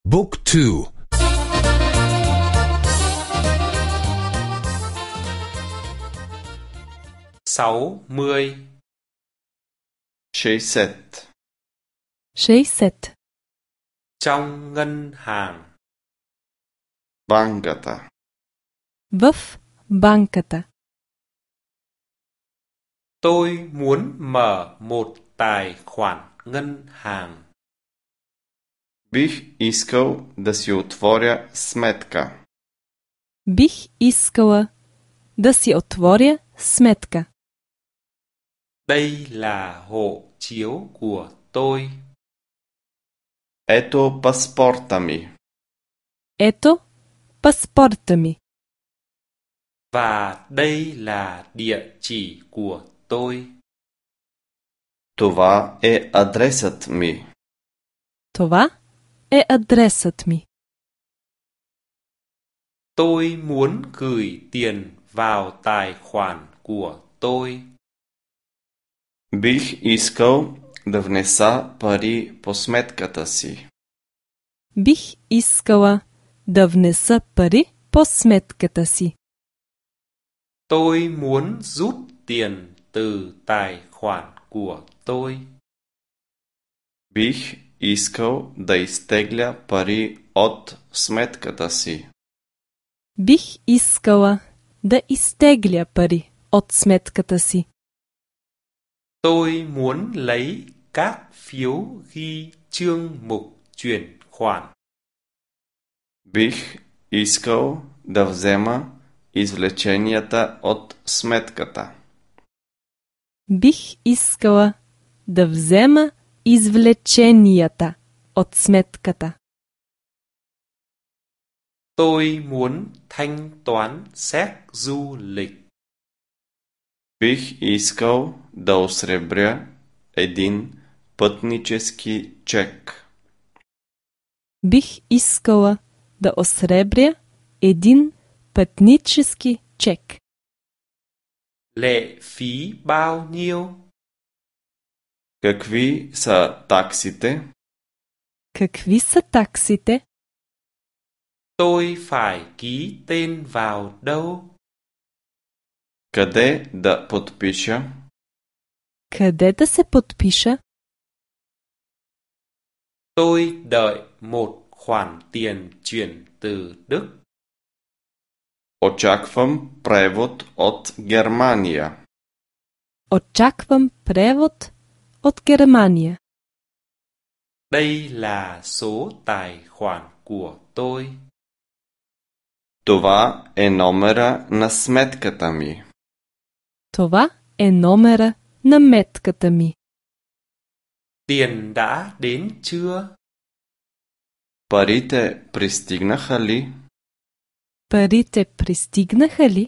Book 2. 60. 60. 60. Trong ngân hàng. Банката. В банката. Tôi muốn mở một tài khoản ngân hàng. Бих искал да си отворя сметка. Бих искала да си отворя сметка. Đây là hộ chiếu của tôi. Ето паспорта ми. Ето паспорта ми. Và đây là địa chỉ của tôi. Това е адресът ми. Това е адресът ми. Tôi muốn gửi tiền vào tài khoản của tôi. Бих искал да внеса пари по сметката си. Бих искала да внеса пари по сметката си. Tôi muốn rút tiền từ tài khoản của tôi. Бих искал да изтегля пари от сметката си. Бих искала да изтегля пари от сметката си. Tôi muốn lấy các phiếu ghi chương mục chuyển khoản. Бих искал да взема извлеченията от сметката. Бих искала да взема извлеченията от сметката. Tôi muốn thanh toán xét du lịch. Бих искал да осребря един пътнически чек. Бих искала да осребря един пътнически чек. Lệ phí bao nhiêu? Какви са таксите? Какви са таксите? Tôi phải ký tên vào đâu? Къде да подпиша? Къде да се подпиша? Tôi đợi một khoản tiền chuyển từ Đức. Очаквам превод от Германия. Очаквам превод от Германия. Đây là số tài khoản của tôi. Това е номера на сметката ми. Това е номера на метката ми. Tiền đã đến chưa? Парите пристигнаха ли? Парите пристигнаха ли?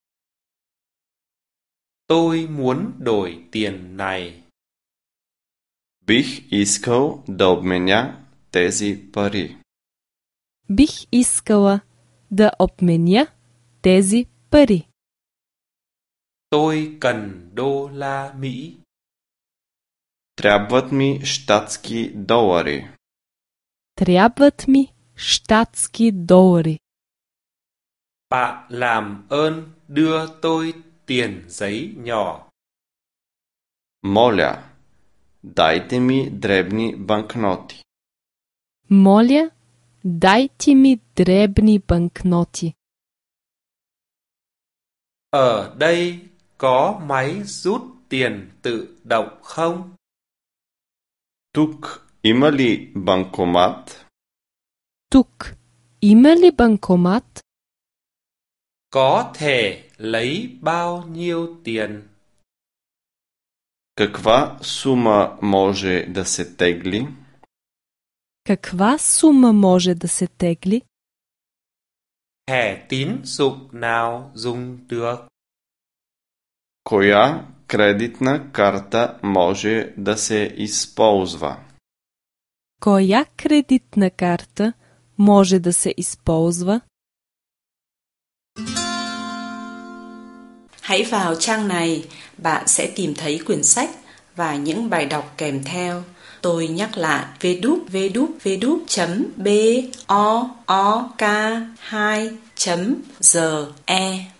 Tôi muốn đổi tiền này. Бих искал да обменя тези пари. Бих искала да обменя тези пари. Tôi cần đô la Mỹ. Трябват ми щатски долари. Трябват ми щатски долари. Bạn làm ơn đưa tôi tiền giấy nhỏ. Моля, дайте ми дребни банкноти. Моля, дайте ми дребни банкноти. Ở đây có máy rút tiền tự động không? Тук има ли банкомат? Тук има ли банкомат? Có thể lấy bao nhiêu tiền? Каква сума може да се тегли? Каква сума може да се тегли? Thẻ tín dụng nào dùng được? Коя кредитна карта може да се използва? Коя кредитна карта може да се използва? Hãy vào trang này, bạn sẽ tìm thấy quyển sách và những bài đọc kèm theo. Tôi nhắc lại www.book2.ge.